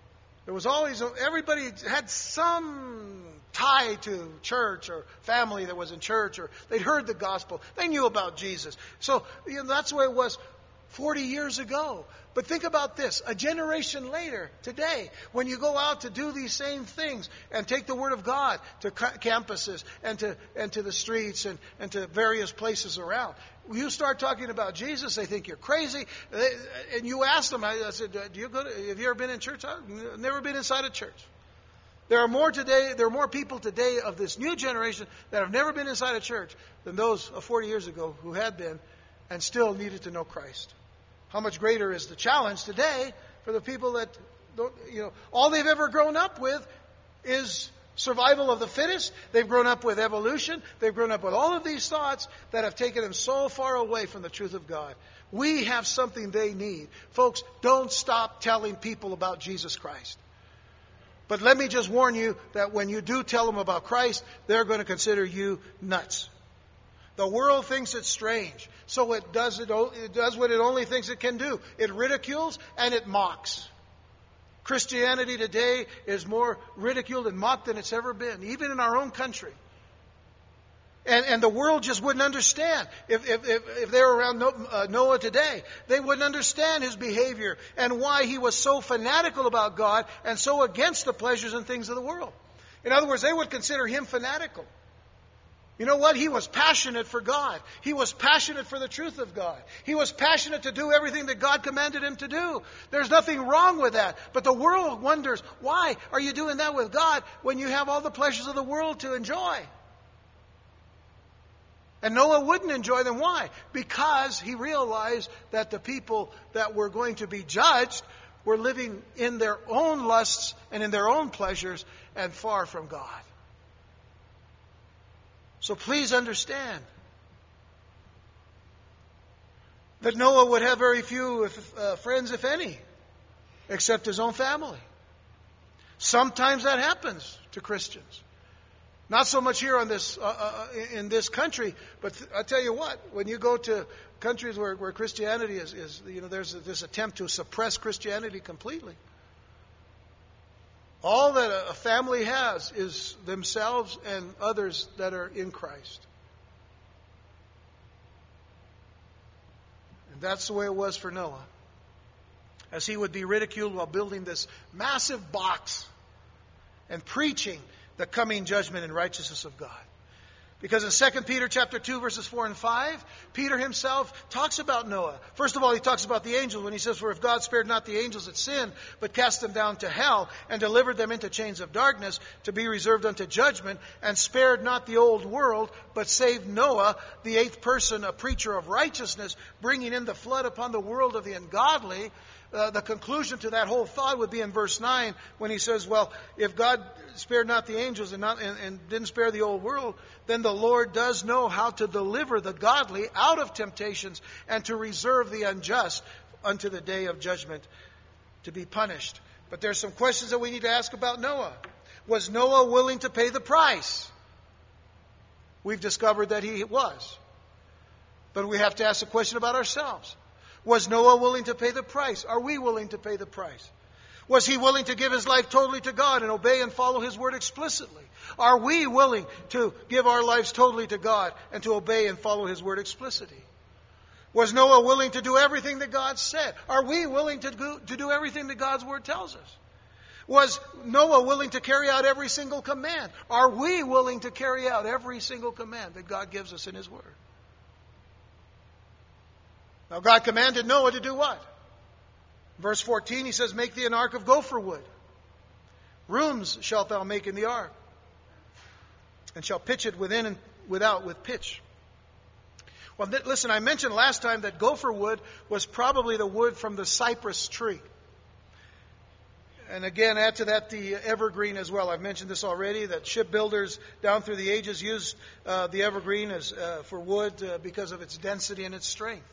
There was always, everybody had some tie to church or family that was in church, or they'd heard the gospel. They knew about Jesus. So that's the way it was 40 years ago. But think about this. A generation later, today, when you go out to do these same things and take the Word of God to campuses and to the streets and to various places around, you start talking about Jesus, they think you're crazy. And you ask them, I said, have you ever been in church? I've never been inside a church. There are more people today of this new generation that have never been inside a church than those of 40 years ago who had been and still needed to know Christ. How much greater is the challenge today for the people that don't, all they've ever grown up with is survival of the fittest. They've grown up with evolution. They've grown up with all of these thoughts that have taken them so far away from the truth of God. We have something they need. Folks, don't stop telling people about Jesus Christ. But let me just warn you that when you do tell them about Christ, they're going to consider you nuts. The world thinks it's strange, so it does what it only thinks it can do. It ridicules and it mocks. Christianity today is more ridiculed and mocked than it's ever been, even in our own country. And the world just wouldn't understand. If they were around Noah today, they wouldn't understand his behavior and why he was so fanatical about God and so against the pleasures and things of the world. In other words, they would consider him fanatical. You know what? He was passionate for God. He was passionate for the truth of God. He was passionate to do everything that God commanded him to do. There's nothing wrong with that. But the world wonders, why are you doing that with God when you have all the pleasures of the world to enjoy? And Noah wouldn't enjoy them. Why? Because he realized that the people that were going to be judged were living in their own lusts and in their own pleasures and far from God. So please understand that Noah would have very few friends, if any, except his own family. Sometimes that happens to Christians. Not so much here on this in this country, but I tell you what, when you go to countries where Christianity is there's this attempt to suppress Christianity completely. All that a family has is themselves and others that are in Christ. And that's the way it was for Noah. As he would be ridiculed while building this massive box and preaching the coming judgment and righteousness of God. Because in 2 Peter chapter 2, verses 4 and 5, Peter himself talks about Noah. First of all, he talks about the angels when he says, "For if God spared not the angels that sinned, but cast them down to hell, and delivered them into chains of darkness, to be reserved unto judgment, and spared not the old world, but saved Noah, the eighth person, a preacher of righteousness, bringing in the flood upon the world of the ungodly." The conclusion to that whole thought would be in verse 9 when he says, well, if God spared not the angels and didn't spare the old world, then the Lord does know how to deliver the godly out of temptations and to reserve the unjust unto the day of judgment to be punished. But there's some questions that we need to ask about Noah. Was Noah willing to pay the price? We've discovered that he was. But we have to ask a question about ourselves. Was Noah willing to pay the price? Are we willing to pay the price? Was he willing to give his life totally to God and obey and follow His Word explicitly? Are we willing to give our lives totally to God and to obey and follow His Word explicitly? Was Noah willing to do everything that God said? Are we willing to do everything that God's Word tells us? Was Noah willing to carry out every single command? Are we willing to carry out every single command that God gives us in His Word? Now, God commanded Noah to do what? Verse 14, He says, "Make thee an ark of gopher wood. Rooms shalt thou make in the ark, and shall pitch it within and without with pitch." Well, listen, I mentioned last time that gopher wood was probably the wood from the cypress tree. And again, add to that the evergreen as well. I've mentioned this already, that shipbuilders down through the ages used the evergreen as for wood because of its density and its strength.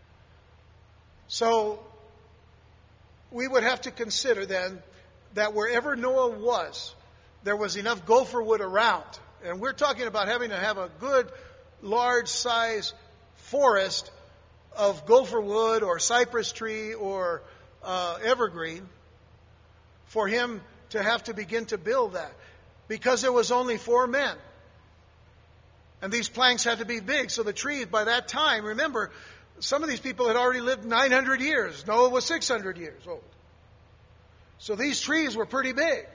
So we would have to consider then that wherever Noah was, there was enough gopher wood around. And we're talking about having to have a good, large size forest of gopher wood or cypress tree or evergreen for him to have to begin to build that, because there was only 4 men. And these planks had to be big. So the trees, by that time, remember, some of these people had already lived 900 years. Noah was 600 years old. So these trees were pretty big.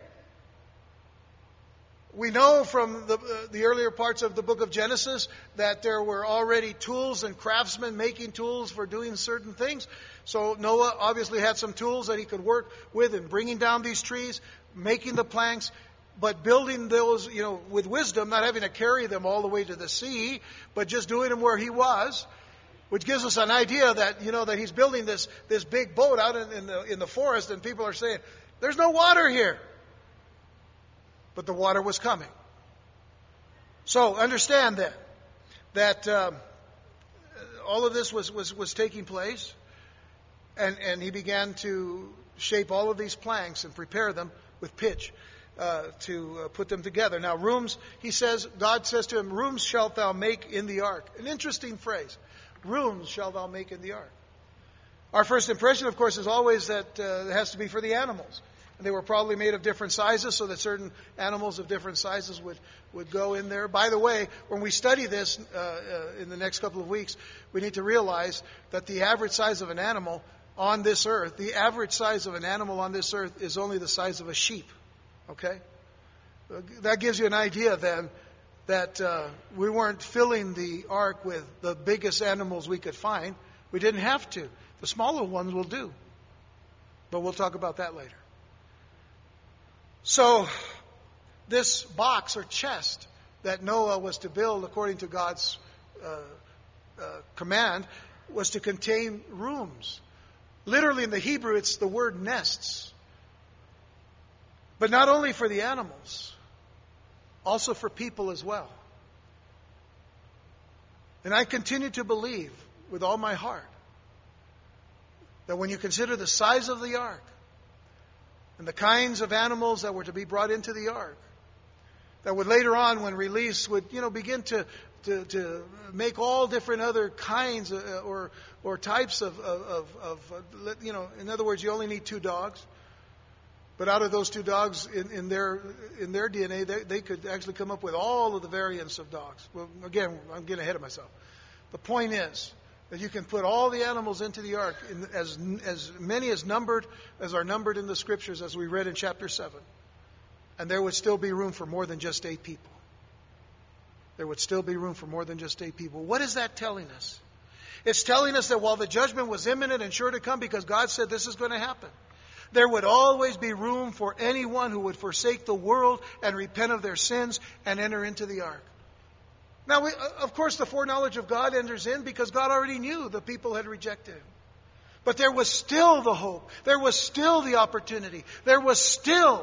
We know from the earlier parts of the book of Genesis that there were already tools and craftsmen making tools for doing certain things. So Noah obviously had some tools that he could work with in bringing down these trees, making the planks, but building those, with wisdom, not having to carry them all the way to the sea, but just doing them where he was, which gives us an idea that, that he's building this big boat out in the forest, and people are saying, there's no water here. But the water was coming. So understand then that all of this was taking place, and he began to shape all of these planks and prepare them with pitch to put them together. Now, rooms, God says to him, rooms shalt thou make in the ark. An interesting phrase. Rooms shalt thou make in the ark. Our first impression, of course, is always that it has to be for the animals. And they were probably made of different sizes so that certain animals of different sizes would go in there. By the way, when we study this in the next couple of weeks, we need to realize that the average size of an animal on this earth, is only the size of a sheep. Okay? That gives you an idea then that we weren't filling the ark with the biggest animals we could find. We didn't have to. The smaller ones will do. But we'll talk about that later. So, this box or chest that Noah was to build according to God's command was to contain rooms. Literally in the Hebrew, it's the word nests. But not only for the animals, also for people as well. And I continue to believe with all my heart that when you consider the size of the ark, and the kinds of animals that were to be brought into the ark, that would later on, when released, would begin to make all different other kinds or types of in other words, you only need 2 dogs, but out of those 2 dogs in their DNA, they could actually come up with all of the variants of dogs. Well, again, I'm getting ahead of myself. The point is that you can put all the animals into the ark, as many as are numbered in the Scriptures, as we read in chapter 7. And there would still be room for more than just 8 people. There would still be room for more than just 8 people. What is that telling us? It's telling us that while the judgment was imminent and sure to come, because God said this is going to happen, there would always be room for anyone who would forsake the world and repent of their sins and enter into the ark. Now, of course, the foreknowledge of God enters in because God already knew the people had rejected Him. But there was still the hope. There was still the opportunity. There was still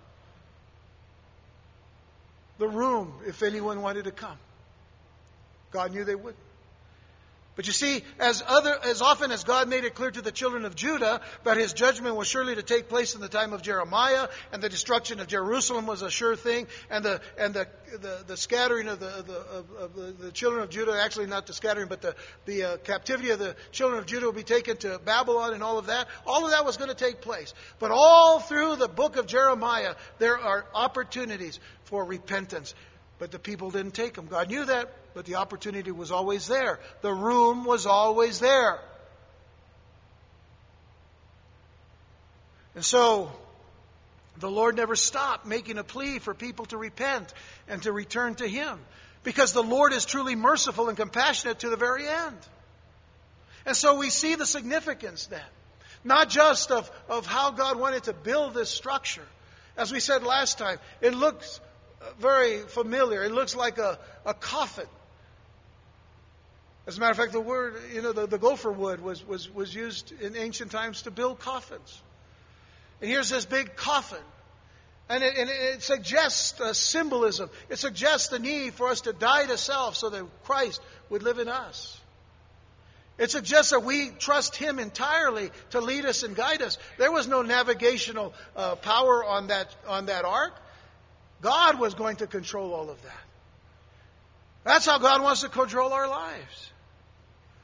the room if anyone wanted to come. God knew they wouldn't. But you see, as often as God made it clear to the children of Judah that His judgment was surely to take place in the time of Jeremiah, and the destruction of Jerusalem was a sure thing, and the scattering of the children of Judah, actually not the scattering, but the captivity of the children of Judah will be taken to Babylon and all of that was going to take place. But all through the book of Jeremiah, there are opportunities for repentance. But the people didn't take them. God knew that, but the opportunity was always there. The room was always there. And so, the Lord never stopped making a plea for people to repent and to return to Him. Because the Lord is truly merciful and compassionate to the very end. And so we see the significance then. Not just of how God wanted to build this structure. As we said last time, it looks very familiar. It looks like a coffin. As a matter of fact, the word, the gopher wood was used in ancient times to build coffins. And here's this big coffin. And it suggests a symbolism. It suggests the need for us to die to self so that Christ would live in us. It suggests that we trust Him entirely to lead us and guide us. There was no navigational power on that ark. God was going to control all of that. That's how God wants to control our lives.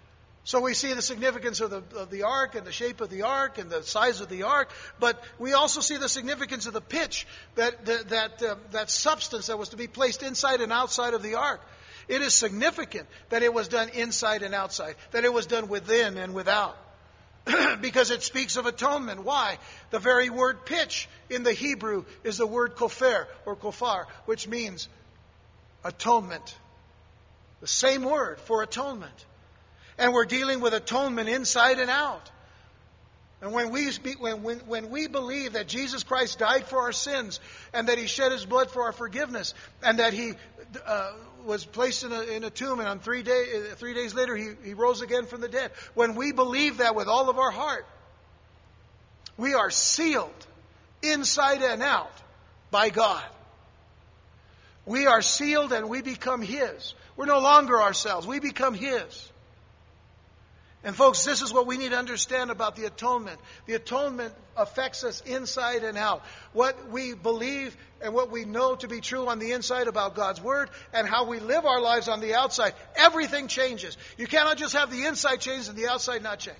So we see the significance of the ark and the shape of the ark and the size of the ark, but we also see the significance of the pitch, that substance that was to be placed inside and outside of the ark. It is significant that it was done inside and outside, that it was done within and without, because it speaks of atonement. Why? The very word pitch in the Hebrew is the word kofer or kofar, which means atonement. The same word for atonement. And we're dealing with atonement inside and out. And when we believe that Jesus Christ died for our sins and that He shed His blood for our forgiveness and that He was placed in a tomb and on 3 days later He rose again from the dead. When we believe that with all of our heart, we are sealed inside and out by God. We are sealed and we become His. We're no longer ourselves. We become His. And folks, this is what we need to understand about the atonement. The atonement affects us inside and out. What we believe and what we know to be true on the inside about God's Word and how we live our lives on the outside, everything changes. You cannot just have the inside change and the outside not change.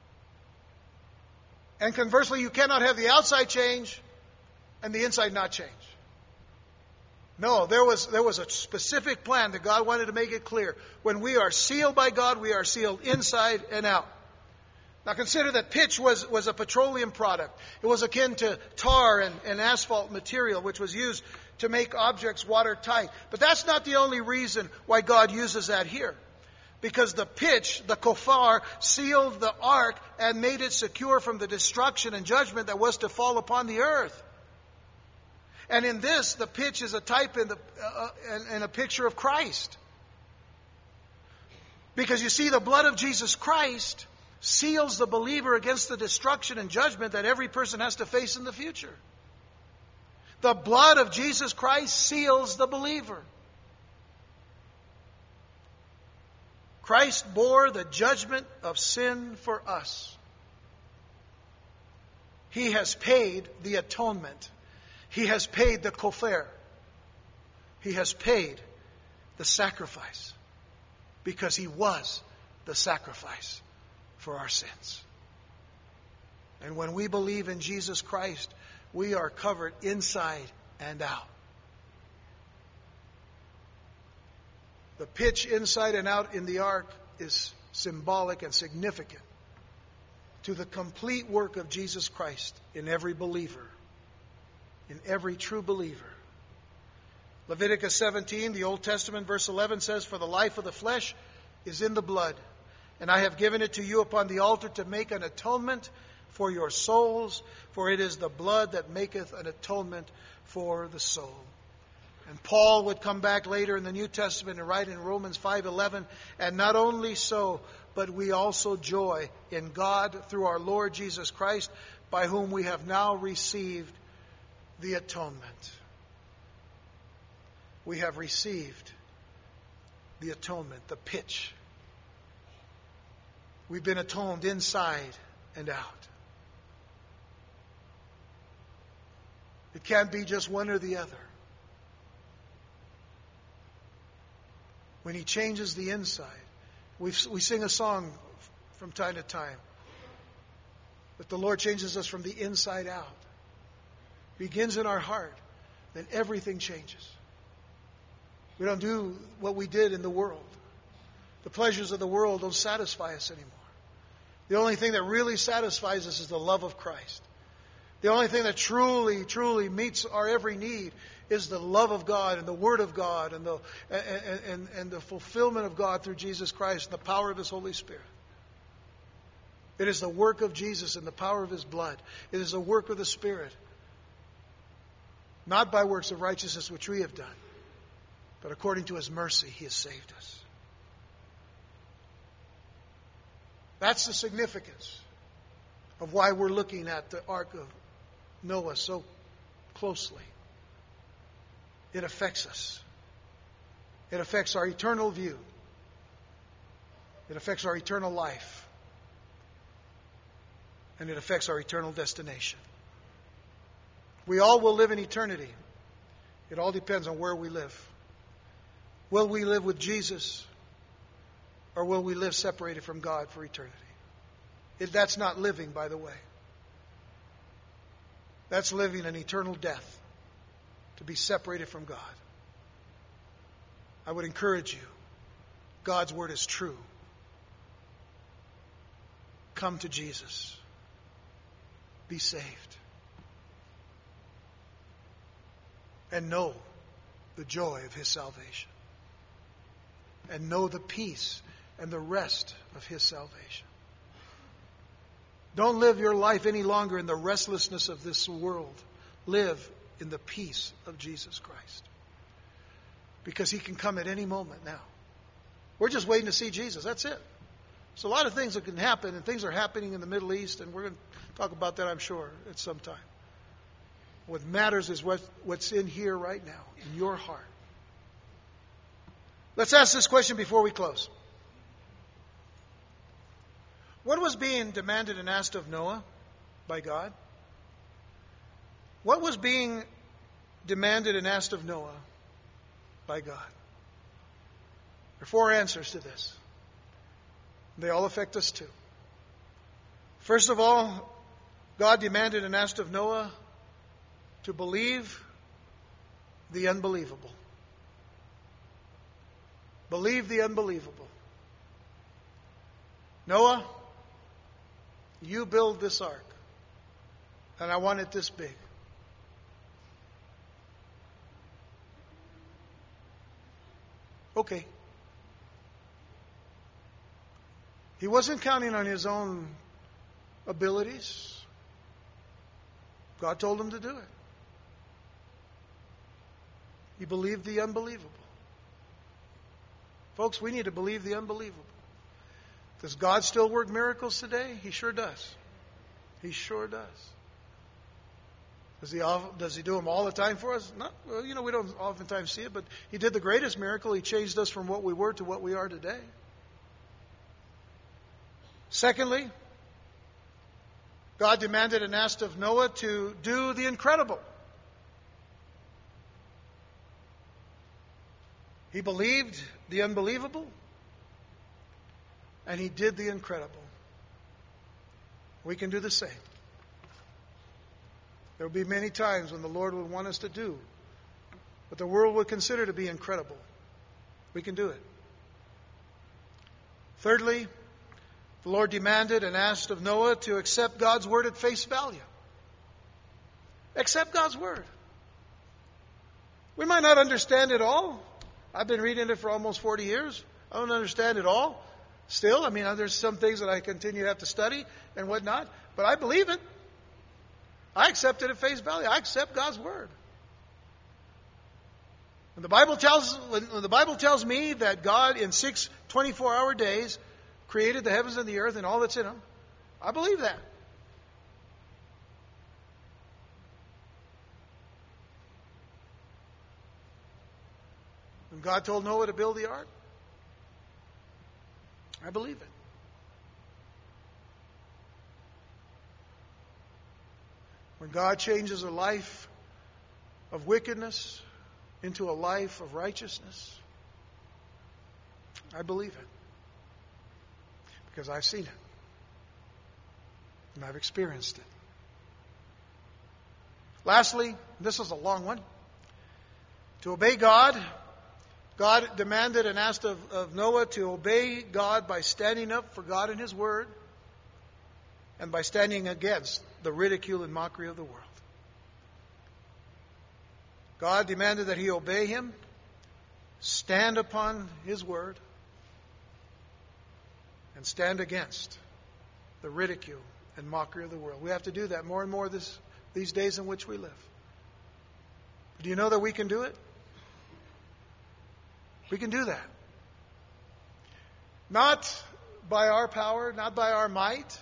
And conversely, you cannot have the outside change and the inside not change. No, there was a specific plan that God wanted to make it clear. When we are sealed by God, we are sealed inside and out. Now consider that pitch was a petroleum product. It was akin to tar and asphalt material, which was used to make objects watertight. But that's not the only reason why God uses that here. Because the pitch, the kofar, sealed the ark and made it secure from the destruction and judgment that was to fall upon the earth. And in this, the pitch is a type and a picture of Christ. Because you see, the blood of Jesus Christ seals the believer against the destruction and judgment that every person has to face in the future. The blood of Jesus Christ seals the believer. Christ bore the judgment of sin for us. He has paid the atonement. He has paid the kofer. He has paid the sacrifice because He was the sacrifice for our sins. And when we believe in Jesus Christ, we are covered inside and out. The pitch inside and out in the ark is symbolic and significant to the complete work of Jesus Christ in every believer. In every true believer. Leviticus 17, the Old Testament, verse 11 says, "For the life of the flesh is in the blood, and I have given it to you upon the altar to make an atonement for your souls, for it is the blood that maketh an atonement for the soul." And Paul would come back later in the New Testament and write in Romans 5:11, "And not only so, but we also joy in God through our Lord Jesus Christ, by whom we have now received the atonement." We have received the atonement, the pitch. We've been atoned inside and out. It can't be just one or the other. When He changes the inside, we sing a song from time to time that the Lord changes us from the inside out. Begins in our heart, then everything changes. We don't do what we did in the world. The pleasures of the world don't satisfy us anymore. The only thing that really satisfies us is the love of Christ. The only thing that truly, truly meets our every need is the love of God and the Word of God and the fulfillment of God through Jesus Christ and the power of His Holy Spirit. It is the work of Jesus and the power of His blood. It is the work of the Spirit. Not by works of righteousness which we have done, but according to His mercy He has saved us. That's the significance of why we're looking at the Ark of Noah so closely. It affects us. It affects our eternal view. It affects our eternal life. And it affects our eternal destination. We all will live in eternity. It all depends on where we live. Will we live with Jesus? Or will we live separated from God for eternity? That's not living, by the way. That's living an eternal death, to be separated from God. I would encourage you, God's Word is true. Come to Jesus. Be saved. And know the joy of His salvation. And know the peace and the rest of His salvation. Don't live your life any longer in the restlessness of this world. Live in the peace of Jesus Christ. Because He can come at any moment now. We're just waiting to see Jesus. That's it. There's a lot of things that can happen, and things are happening in the Middle East, and we're going to talk about that, I'm sure, at some time. What matters is what's in here right now, in your heart. Let's ask this question before we close. What was being demanded and asked of Noah by God? What was being demanded and asked of Noah by God? There are 4 answers to this. They all affect us too. First of all, God demanded and asked of Noah to believe the unbelievable. Believe the unbelievable. Noah, you build this ark, and I want it this big. Okay. He wasn't counting on his own abilities. God told him to do it. He believed the unbelievable. Folks, we need to believe the unbelievable. Does God still work miracles today? He sure does. He sure does. Does He do them all the time for us? Not, well, we don't oftentimes see it, but He did the greatest miracle. He changed us from what we were to what we are today. Secondly, God demanded and asked of Noah to do the incredible. He believed the unbelievable, and he did the incredible. We can do the same. There will be many times when the Lord would want us to do what the world would consider to be incredible. We can do it. Thirdly, the Lord demanded and asked of Noah to accept God's word at face value. Accept God's word. We might not understand it all. I've been reading it for almost 40 years. I don't understand it all. Still, there's some things that I continue to have to study and whatnot. But I believe it. I accept it at face value. I accept God's word. When the Bible tells me that God in 6 24-hour days created the heavens and the earth and all that's in them, I believe that. When God told Noah to build the ark, I believe it. When God changes a life of wickedness into a life of righteousness, I believe it. Because I've seen it. And I've experienced it. Lastly, this is a long one. To obey God, God demanded and asked of Noah to obey God by standing up for God and His Word and by standing against the ridicule and mockery of the world. God demanded that he obey Him, stand upon His Word, and stand against the ridicule and mockery of the world. We have to do that more and more these days in which we live. Do you know that we can do it? We can do that. Not by our power, not by our might.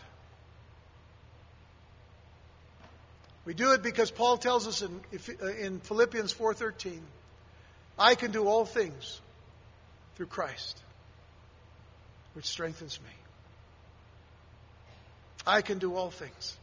We do it because Paul tells us in Philippians 4:13, I can do all things through Christ, which strengthens me. I can do all things.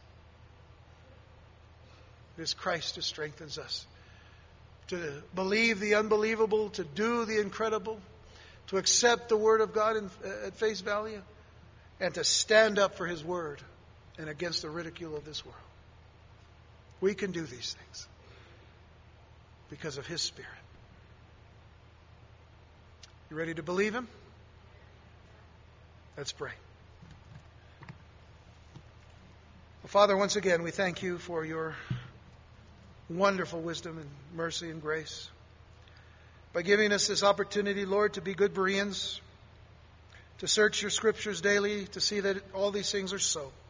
It is Christ who strengthens us. To believe the unbelievable, to do the incredible, to accept the Word of God at face value, and to stand up for His Word and against the ridicule of this world. We can do these things because of His Spirit. You ready to believe Him? Let's pray. Well, Father, once again, we thank You for Your wonderful wisdom and mercy and grace, by giving us this opportunity, Lord, to be good Bereans, to search Your Scriptures daily, to see that all these things are so.